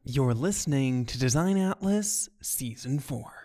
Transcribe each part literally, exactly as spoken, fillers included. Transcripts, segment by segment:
You're listening to Design Atlas Season four.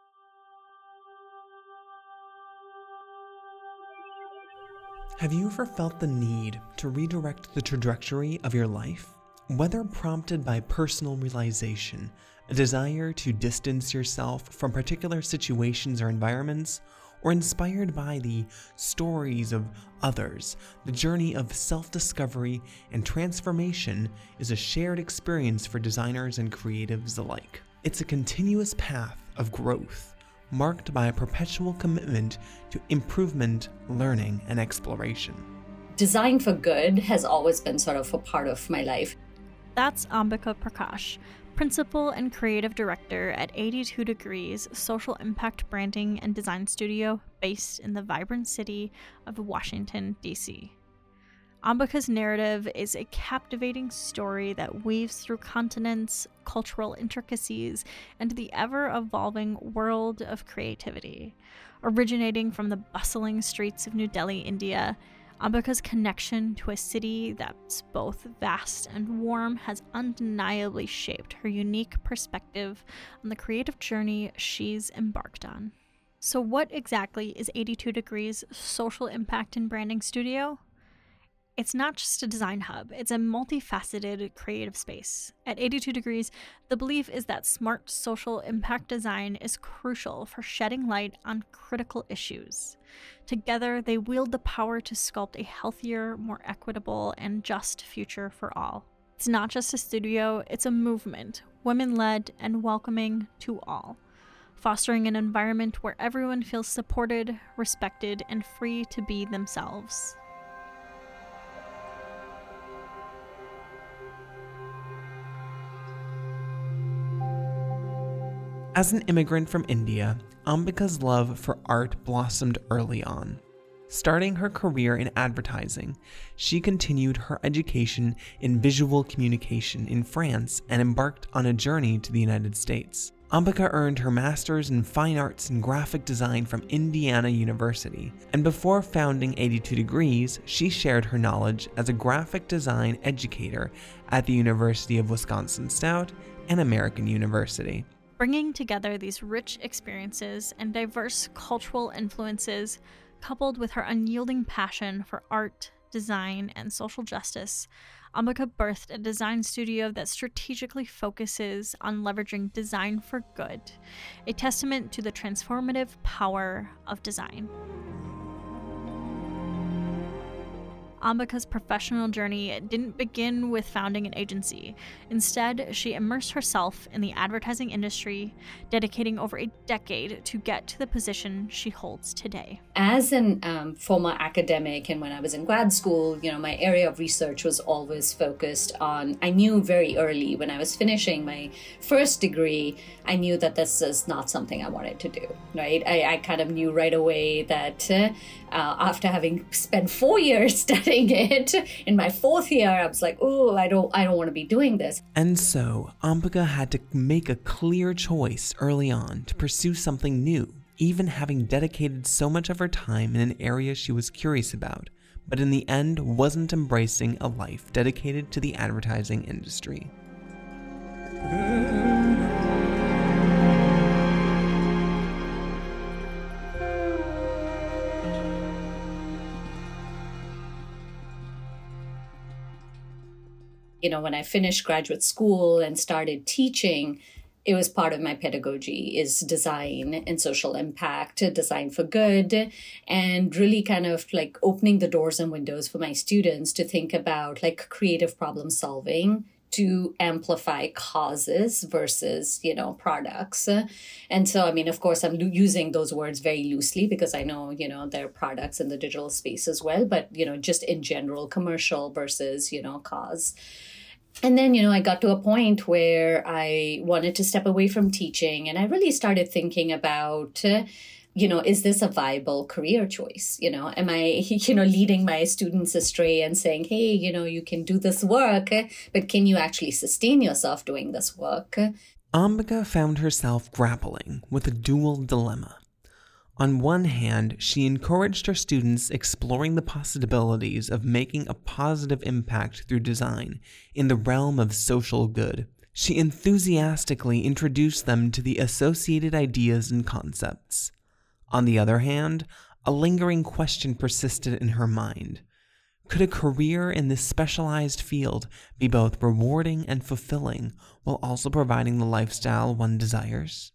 Have you ever felt the need to redirect the trajectory of your life? Whether prompted by personal realization, a desire to distance yourself from particular situations or environments, or inspired by the stories of others, the journey of self-discovery and transformation is a shared experience for designers and creatives alike. It's a continuous path of growth, marked by a perpetual commitment to improvement, learning, and exploration. Design for good has always been sort of a part of my life. That's Ambika Prakash, Principal and Creative Director at eighty-two Degrees Social Impact Branding and Design Studio based in the vibrant city of Washington, D C. Ambika's narrative is a captivating story that weaves through continents, cultural intricacies, and the ever-evolving world of creativity. Originating from the bustling streets of New Delhi, India, Ambika's connection to a city that's both vast and warm has undeniably shaped her unique perspective on the creative journey she's embarked on. So what exactly is eighty-two Degrees Social Impact and Branding Studio? It's not just a design hub, it's a multifaceted creative space. At eighty-two Degrees, the belief is that smart social impact design is crucial for shedding light on critical issues. Together, they wield the power to sculpt a healthier, more equitable, and just future for all. It's not just a studio, it's a movement, women-led and welcoming to all, fostering an environment where everyone feels supported, respected, and free to be themselves. As an immigrant from India, Ambika's love for art blossomed early on. Starting her career in advertising, she continued her education in visual communication in France and embarked on a journey to the United States. Ambika earned her master's in fine arts and graphic design from Indiana University, and before founding eighty-two Degrees, she shared her knowledge as a graphic design educator at the University of Wisconsin-Stout and American University. Bringing together these rich experiences and diverse cultural influences, coupled with her unyielding passion for art, design, and social justice, Ambika birthed a design studio that strategically focuses on leveraging design for good, a testament to the transformative power of design. Ambika's professional journey didn't begin with founding an agency. Instead, she immersed herself in the advertising industry, dedicating over a decade to get to the position she holds today. As an um, former academic, and when I was in grad school, you know, my area of research was always focused on, I knew very early when I was finishing my first degree, I knew that this is not something I wanted to do, right? I, I kind of knew right away that uh, after having spent four years studying it, in my fourth year, I was like, oh, I don't, I don't want to be doing this. And so, Ambika had to make a clear choice early on to pursue something new, even having dedicated so much of her time in an area she was curious about, but in the end wasn't embracing a life dedicated to the advertising industry. You know, when I finished graduate school and started teaching, it was part of my pedagogy is design and social impact, design for good, and really kind of like opening the doors and windows for my students to think about like creative problem solving to amplify causes versus, you know, products. And so, I mean, of course, I'm using those words very loosely because I know, you know, there are products in the digital space as well, but, you know, just in general, commercial versus, you know, cause. And then, you know, I got to a point where I wanted to step away from teaching, and I really started thinking about, uh, you know, is this a viable career choice? You know, am I, you know, leading my students astray and saying, hey, you know, you can do this work, but can you actually sustain yourself doing this work? Ambika found herself grappling with a dual dilemma. On one hand, she encouraged her students exploring the possibilities of making a positive impact through design in the realm of social good, She enthusiastically introduced them to the associated ideas and concepts. On the other hand, a lingering question persisted in her mind. Could a career in this specialized field be both rewarding and fulfilling while also providing the lifestyle one desires?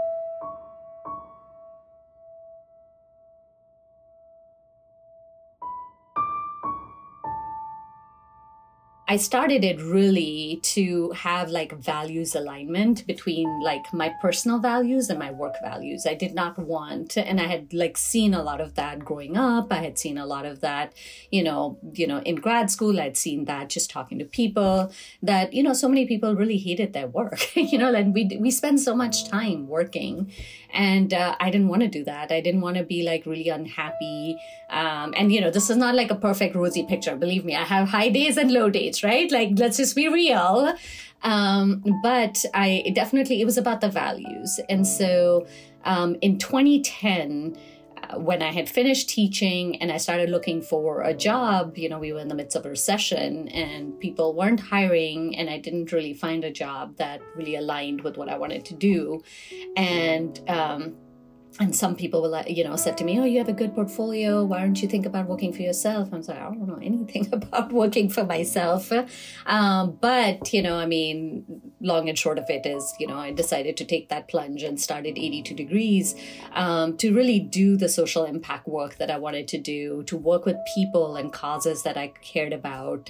I started it really to have like values alignment between like my personal values and my work values. I did not want, and I had like seen a lot of that growing up. I had seen a lot of that, you know, you know, in grad school. I'd seen that just talking to people that, you know, so many people really hated their work, you know, and we, we spend so much time working, and uh, I didn't want to do that. I didn't want to be like really unhappy. Um, and, you know, this is not like a perfect rosy picture. Believe me, I have high days and low days. Right? Like, let's just be real. Um, but I definitely, it was about the values. And so um, in twenty ten, uh, when I had finished teaching and I started looking for a job, you know, we were in the midst of a recession and people weren't hiring, and I didn't really find a job that really aligned with what I wanted to do. And, um, And some people will, you know, said to me, oh, you have a good portfolio. Why don't you think about working for yourself? I was like, I don't know anything about working for myself. Um, but, you know, I mean, long and short of it is, you know, I decided to take that plunge and started eighty-two degrees um, to really do the social impact work that I wanted to do, to work with people and causes that I cared about.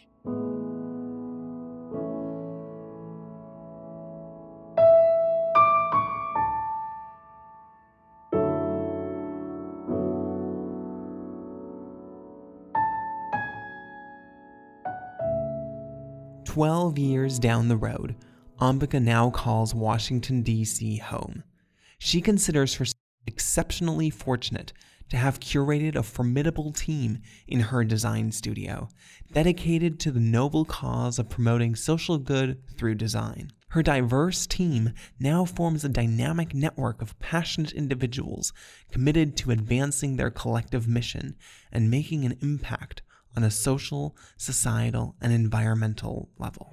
Twelve years down the road, Ambika now calls Washington, D C home. She considers herself exceptionally fortunate to have curated a formidable team in her design studio, dedicated to the noble cause of promoting social good through design. Her diverse team now forms a dynamic network of passionate individuals committed to advancing their collective mission and making an impact on a social, societal, and environmental level.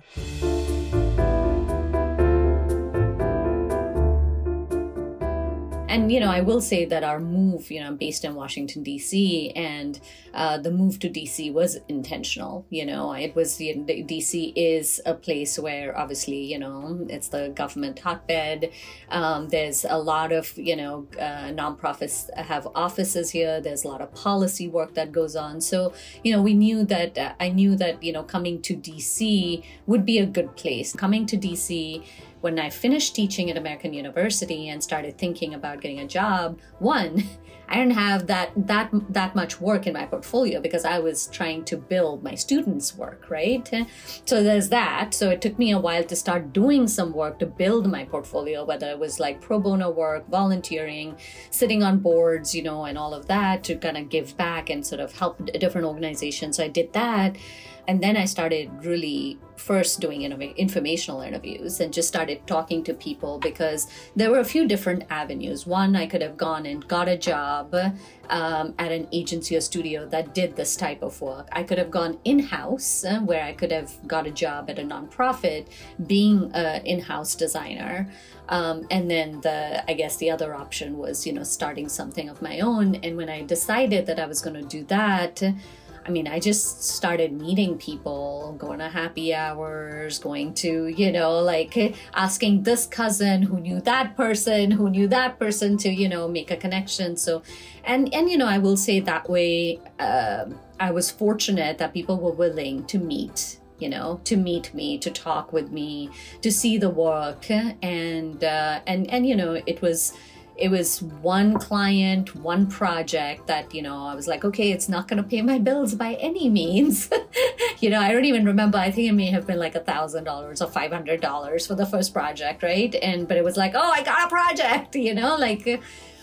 And, you know, I will say that our move, you know, I'm based in Washington, D C, and uh, the move to D C was intentional. You know, it was, you know, D C is a place where obviously, you know, it's the government hotbed. Um, there's a lot of, you know, uh, nonprofits have offices here. There's a lot of policy work that goes on. So, you know, we knew that, uh, I knew that, you know, coming to D C would be a good place. Coming to D C, when I finished teaching at American University and started thinking about getting a job, one, I didn't have that that that much work in my portfolio because I was trying to build my students' work, right? So there's that. So it took me a while to start doing some work to build my portfolio, whether it was like pro bono work, volunteering, sitting on boards, you know, and all of that to kind of give back and sort of help different organizations. So I did that. And then I started really first doing informational interviews and just started talking to people because there were a few different avenues. One, I could have gone and got a job um, at an agency or studio that did this type of work. I could have gone in-house uh, where I could have got a job at a nonprofit being an in-house designer. Um, and then the, I guess the other option was, you know, starting something of my own. And when I decided that I was going to do that, I mean, I just started meeting people, going to happy hours, going to, you know, like asking this cousin who knew that person, who knew that person to, you know, make a connection. So, and, and you know, I will say that way, uh, I was fortunate that people were willing to meet, you know, to meet me, to talk with me, to see the work. And, uh, and, and, you know, it was... It was one client, one project that, you know, I was like, okay, it's not going to pay my bills by any means. You know, I don't even remember. I think it may have been like a thousand dollars or five hundred dollars for the first project, right? And but it was like, oh, I got a project, you know, like.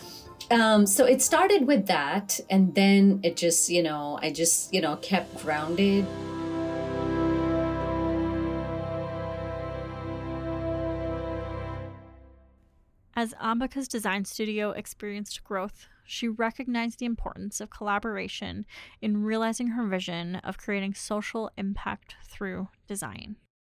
Um, so it started with that, and then it just, you know, I just, you know, kept grounded. As Ambika's design studio experienced growth, she recognized the importance of collaboration in realizing her vision of creating social impact through design.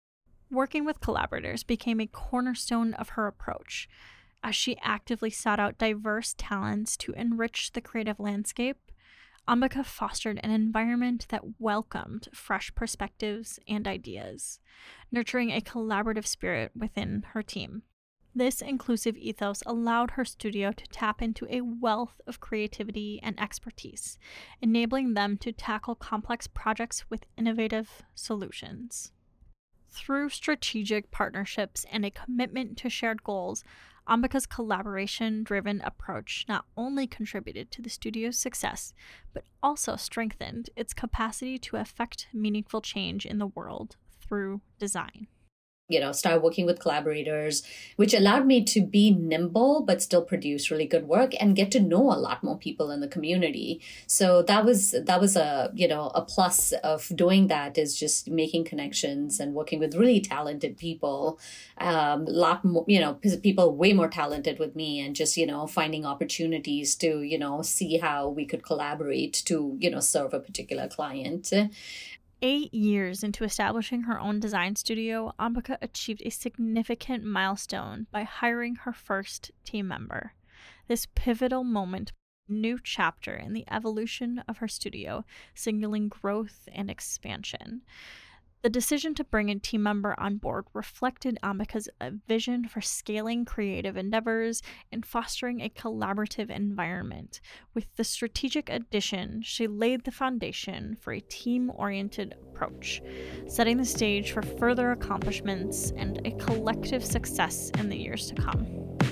Working with collaborators became a cornerstone of her approach, as she actively sought out diverse talents to enrich the creative landscape. Ambika fostered an environment that welcomed fresh perspectives and ideas, nurturing a collaborative spirit within her team. This inclusive ethos allowed her studio to tap into a wealth of creativity and expertise, enabling them to tackle complex projects with innovative solutions. Through strategic partnerships and a commitment to shared goals, Ambika's collaboration-driven approach not only contributed to the studio's success, but also strengthened its capacity to affect meaningful change in the world through design. You know, start working with collaborators, which allowed me to be nimble, but still produce really good work and get to know a lot more people in the community. So that was, that was a, you know, a plus of doing that, is just making connections and working with really talented people, um, a lot more, you know, people way more talented with me, and just, you know, finding opportunities to, you know, see how we could collaborate to, you know, serve a particular client. Eight years into establishing her own design studio, Ambika achieved a significant milestone by hiring her first team member. This pivotal moment, a new chapter in the evolution of her studio, signaling growth and expansion. The decision to bring a team member on board reflected Ambika's vision for scaling creative endeavors and fostering a collaborative environment. With the strategic addition, she laid the foundation for a team-oriented approach, setting the stage for further accomplishments and a collective success in the years to come.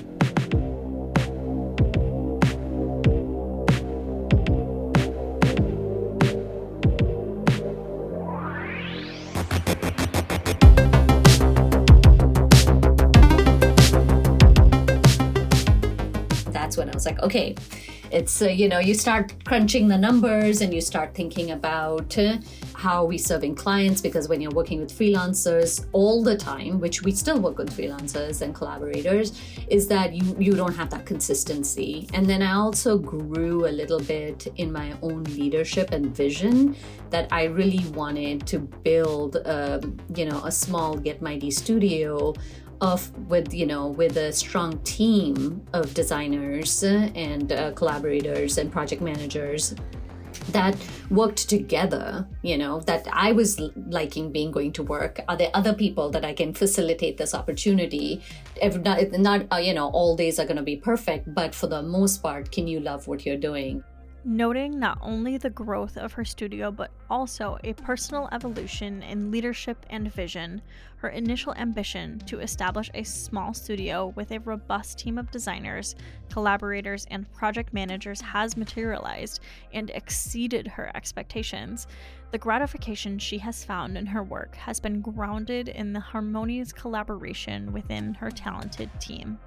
When I was like, okay, it's, uh, you know, you start crunching the numbers and you start thinking about uh, how are we serving clients, because when you're working with freelancers all the time, which we still work with freelancers and collaborators, is that you, you don't have that consistency. And then I also grew a little bit in my own leadership and vision that I really wanted to build, um, you know, a small Get Mighty studio of with you know with a strong team of designers and uh, collaborators and project managers that worked together, you know, that I was liking being going to work. Are there other people that I can facilitate this opportunity? If not, not uh, you know, all days are going to be perfect, but for the most part, can you love what you're doing? Noting not only the growth of her studio, but also a personal evolution in leadership and vision, her initial ambition to establish a small studio with a robust team of designers, collaborators, and project managers has materialized and exceeded her expectations. The gratification she has found in her work has been grounded in the harmonious collaboration within her talented team.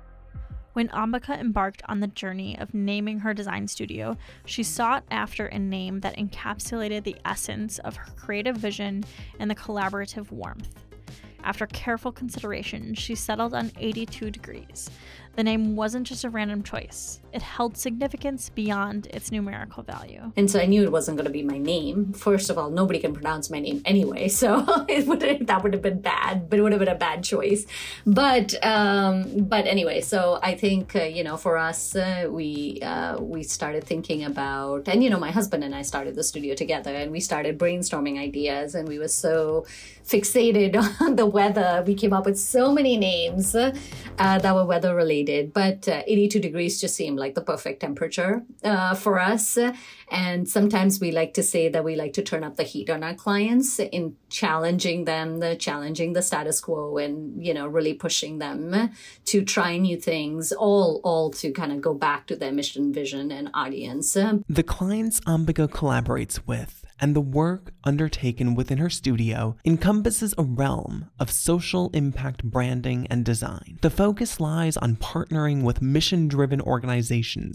When Ambika embarked on the journey of naming her design studio, she sought after a name that encapsulated the essence of her creative vision and the collaborative warmth. After careful consideration, she settled on eighty-two degrees. The name wasn't just a random choice. It held significance beyond its numerical value. And so I knew it wasn't going to be my name. First of all, nobody can pronounce my name anyway, so it would that would have been bad, but it would have been a bad choice. But um, but anyway, so I think uh, you know, for us, uh, we uh, we started thinking about, and you know, my husband and I started the studio together, and we started brainstorming ideas, and we were so fixated on the weather. We came up with so many names uh, that were weather related. But uh, eighty-two degrees just seemed like the perfect temperature uh, for us. And sometimes we like to say that we like to turn up the heat on our clients in challenging them, the challenging the status quo, and, you know, really pushing them to try new things, all, all to kind of go back to their mission, vision, and audience. The clients Ambika collaborates with and the work undertaken within her studio encompasses a realm of social impact branding and design. The focus lies on partnering with mission-driven organizations,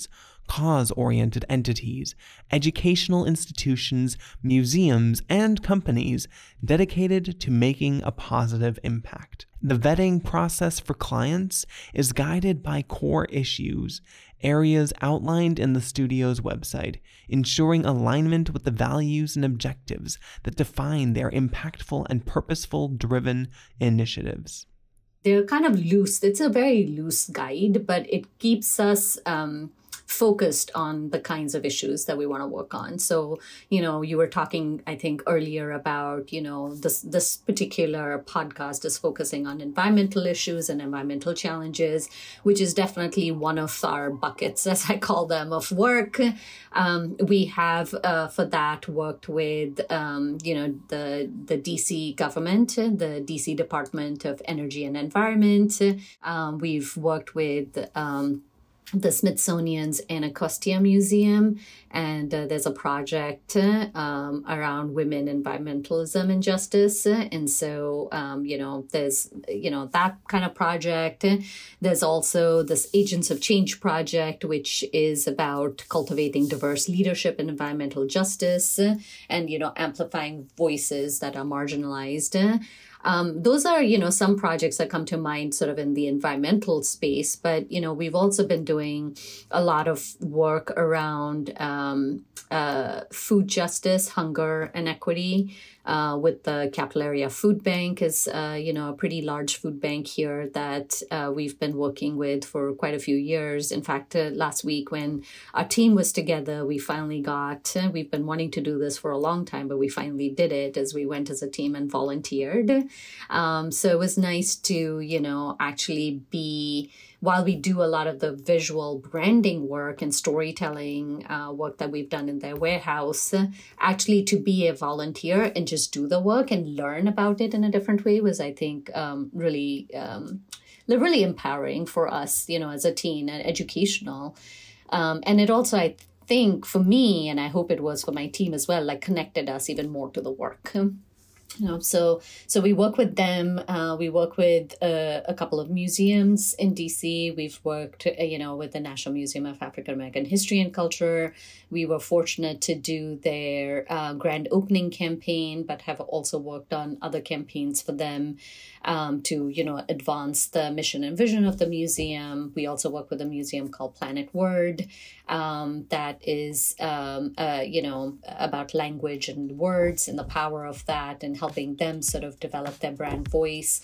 cause-oriented entities, educational institutions, museums, and companies dedicated to making a positive impact. The vetting process for clients is guided by core issues, areas outlined in the studio's website, ensuring alignment with the values and objectives that define their impactful and purposeful driven initiatives. They're kind of loose. It's a very loose guide, but it keeps us um, focused on the kinds of issues that we want to work on. So, you know, you were talking, I think, earlier about, you know, this this particular podcast is focusing on environmental issues and environmental challenges, which is definitely one of our buckets, as I call them, of work. Um, we have, uh, for that, worked with, um, you know, the, the D C government, the D C Department of Energy and Environment. Um, we've worked with um, the Smithsonian's Anacostia Museum, and uh, there's a project um, around women, environmentalism, and justice. And so, um, you know, there's, you know, that kind of project. There's also this Agents of Change project, which is about cultivating diverse leadership in environmental justice and, you know, amplifying voices that are marginalized. Um, those are, you know, some projects that come to mind sort of in the environmental space, but, you know, we've also been doing a lot of work around um, uh, food justice, hunger, and equity uh, with the Capital Area Food Bank is, uh, you know, a pretty large food bank here that uh, we've been working with for quite a few years. In fact, uh, last week when our team was together, we finally got, uh, we've been wanting to do this for a long time, but we finally did it as we went as a team and volunteered. Um, so it was nice to, you know, actually be, while we do a lot of the visual branding work and storytelling uh, work that we've done in their warehouse, uh, actually to be a volunteer and just do the work and learn about it in a different way was, I think, um, really, um, really empowering for us, you know, as a team and educational. Um, and it also, I think, for me, and I hope it was for my team as well, like connected us even more to the work. You know, so so we work with them. Uh, we work with uh, a couple of museums in D C. We've worked, uh, you know, with the National Museum of African American History and Culture. We were fortunate to do their uh, grand opening campaign, but have also worked on other campaigns for them um, to, you know, advance the mission and vision of the museum. We also work with a museum called Planet Word um, that is, um, uh, you know, about language and words and the power of that and helping them sort of develop their brand voice.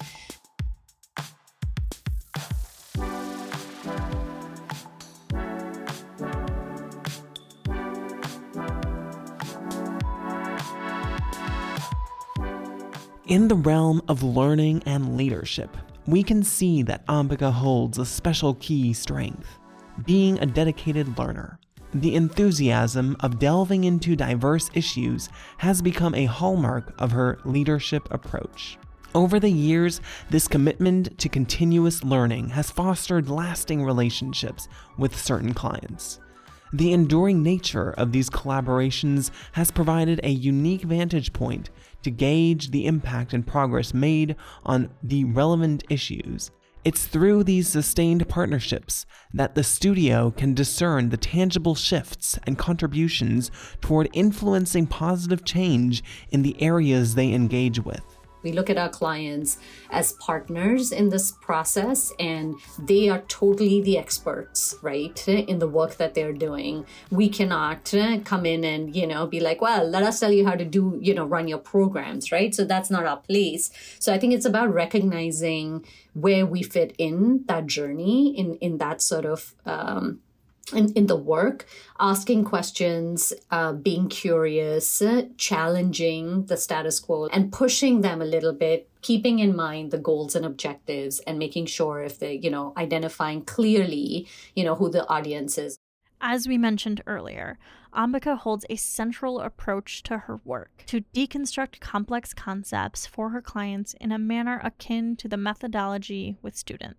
In the realm of learning and leadership, we can see that Ambika holds a special key strength, being a dedicated learner. The enthusiasm of delving into diverse issues has become a hallmark of her leadership approach. Over the years, this commitment to continuous learning has fostered lasting relationships with certain clients. The enduring nature of these collaborations has provided a unique vantage point to gauge the impact and progress made on the relevant issues. It's through these sustained partnerships that the studio can discern the tangible shifts and contributions toward influencing positive change in the areas they engage with. We look at our clients as partners in this process, and they are totally the experts, right, in the work that they're doing. We cannot come in and, you know, be like, well, let us tell you how to do, you know, run your programs, right? So that's not our place. So I think it's about recognizing where we fit in that journey, in, in that sort of, um, In, in the work, asking questions, uh, being curious, uh, challenging the status quo and pushing them a little bit, keeping in mind the goals and objectives and making sure if they, you know, identifying clearly, you know, who the audience is. As we mentioned earlier, Ambika holds a central approach to her work to deconstruct complex concepts for her clients in a manner akin to the methodology with students.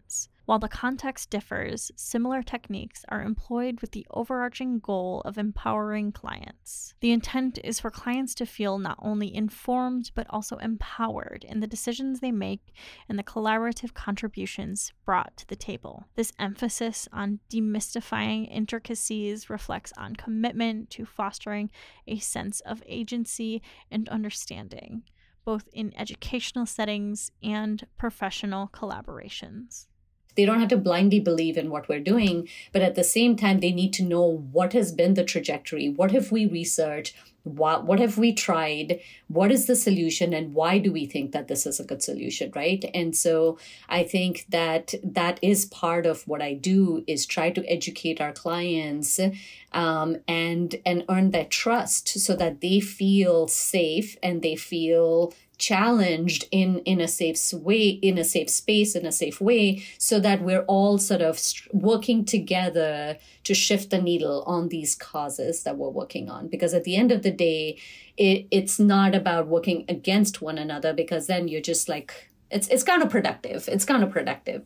While the context differs, similar techniques are employed with the overarching goal of empowering clients. The intent is for clients to feel not only informed, but also empowered in the decisions they make and the collaborative contributions brought to the table. This emphasis on demystifying intricacies reflects on commitment to fostering a sense of agency and understanding, both in educational settings and professional collaborations. They don't have to blindly believe in what we're doing, but at the same time, they need to know what has been the trajectory. What have we researched? What, what have we tried? What is the solution? And why do we think that this is a good solution, right? And so I think that that is part of what I do, is try to educate our clients um, and, and earn their trust so that they feel safe and they feel challenged in, in a safe way, in a safe space, in a safe way, so that we're all sort of working together to shift the needle on these causes that we're working on. Because at the end of the day, it, it's not about working against one another, because then you're just like, it's it's counterproductive. It's counterproductive.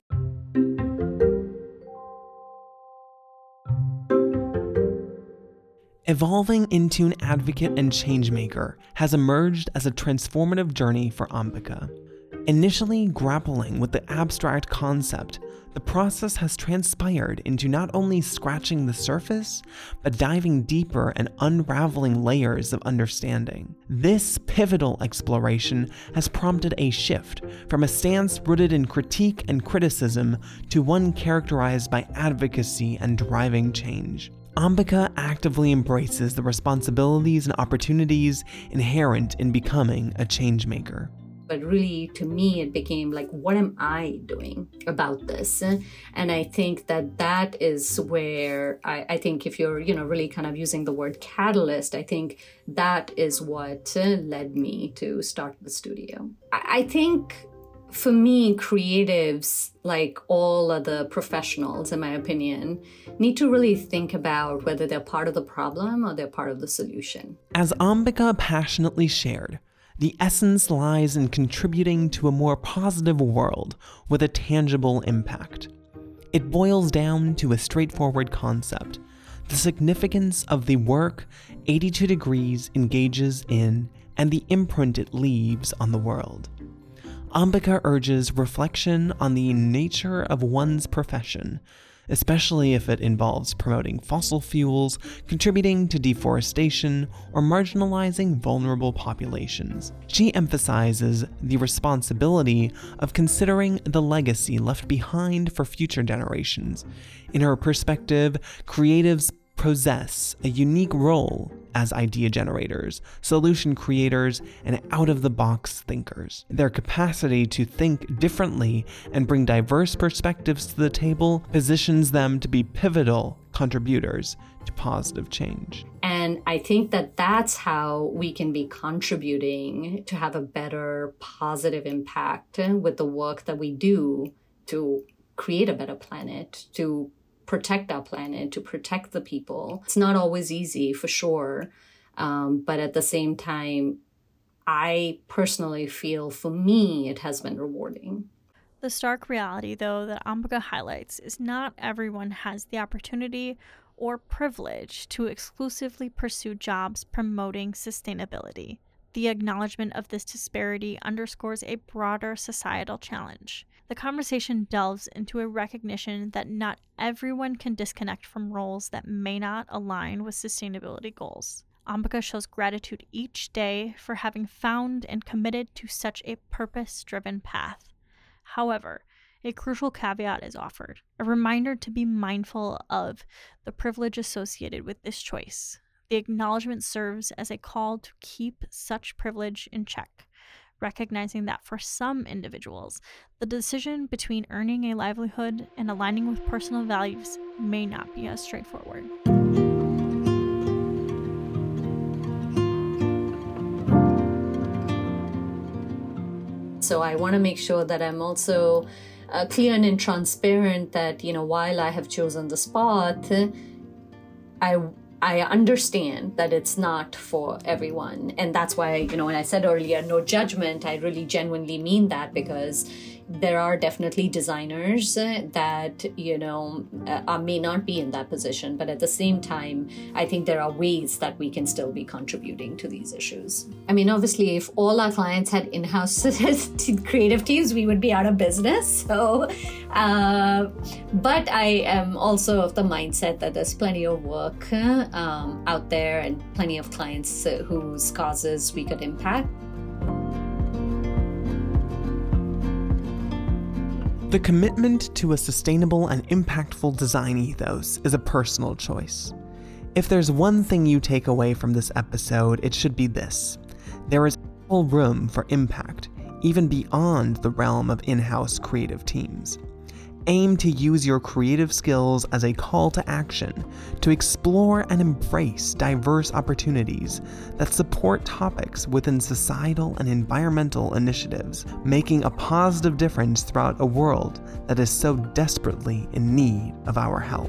Evolving into an advocate and changemaker has emerged as a transformative journey for Ambika. Initially grappling with the abstract concept, the process has transpired into not only scratching the surface, but diving deeper and unraveling layers of understanding. This pivotal exploration has prompted a shift from a stance rooted in critique and criticism to one characterized by advocacy and driving change. Ambika actively embraces the responsibilities and opportunities inherent in becoming a changemaker. But really, to me, it became like, what am I doing about this? And I think that that is where I, I think if you're, you know, really kind of using the word catalyst, I think that is what led me to start the studio. I, I think for me, creatives, like all other professionals, in my opinion, need to really think about whether they're part of the problem or they're part of the solution. As Ambika passionately shared, the essence lies in contributing to a more positive world with a tangible impact. It boils down to a straightforward concept: the significance of the work eighty-two degrees engages in and the imprint it leaves on the world. Ambika urges reflection on the nature of one's profession, especially if it involves promoting fossil fuels, contributing to deforestation, or marginalizing vulnerable populations. She emphasizes the responsibility of considering the legacy left behind for future generations. In her perspective, creatives possess a unique role as idea generators, solution creators, and out-of-the-box thinkers. Their capacity to think differently and bring diverse perspectives to the table positions them to be pivotal contributors to positive change. And I think that that's how we can be contributing to have a better positive impact with the work that we do to create a better planet, to protect our planet, to protect the people. It's not always easy, for sure. Um, but at the same time, I personally feel, for me, it has been rewarding. The stark reality, though, that Ambika highlights is not everyone has the opportunity or privilege to exclusively pursue jobs promoting sustainability. The acknowledgement of this disparity underscores a broader societal challenge. The conversation delves into a recognition that not everyone can disconnect from roles that may not align with sustainability goals. Ambika shows gratitude each day for having found and committed to such a purpose-driven path. However, a crucial caveat is offered, a reminder to be mindful of the privilege associated with this choice. The acknowledgement serves as a call to keep such privilege in check, recognizing that for some individuals, the decision between earning a livelihood and aligning with personal values may not be as straightforward. So I want to make sure that I'm also uh, clear and transparent that, you know, while I have chosen the spot, I I understand that it's not for everyone. And that's why, you know, when I said earlier, no judgment, I really genuinely mean that, because, there are definitely designers that, you know, uh, may not be in that position. But at the same time, I think there are ways that we can still be contributing to these issues. I mean, obviously, if all our clients had in-house creative teams, we would be out of business. So, uh, but I am also of the mindset that there's plenty of work um, out there and plenty of clients uh, whose causes we could impact. The commitment to a sustainable and impactful design ethos is a personal choice. If there's one thing you take away from this episode, it should be this: there is ample room for impact, even beyond the realm of in-house creative teams. Aim to use your creative skills as a call to action to explore and embrace diverse opportunities that support topics within societal and environmental initiatives, making a positive difference throughout a world that is so desperately in need of our help.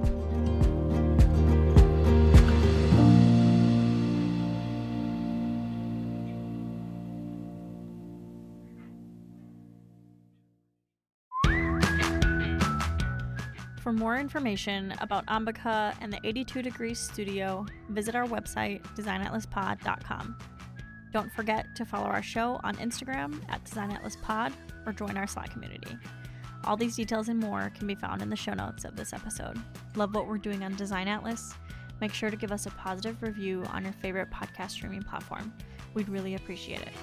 For more information about Ambika and the eighty-two Degrees Studio, visit our website, design atlas pod dot com. Don't forget to follow our show on Instagram at design atlas pod or join our Slack community. All these details and more can be found in the show notes of this episode. Love what we're doing on Design Atlas? Make sure to give us a positive review on your favorite podcast streaming platform. We'd really appreciate it.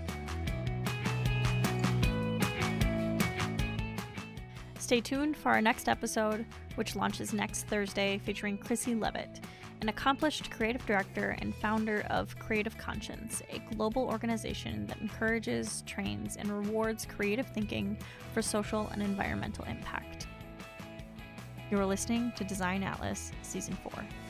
Stay tuned for our next episode, which launches next Thursday, featuring Chrissy Levitt, an accomplished creative director and founder of Creative Conscience, a global organization that encourages, trains, and rewards creative thinking for social and environmental impact. You are listening to Design Atlas Season four.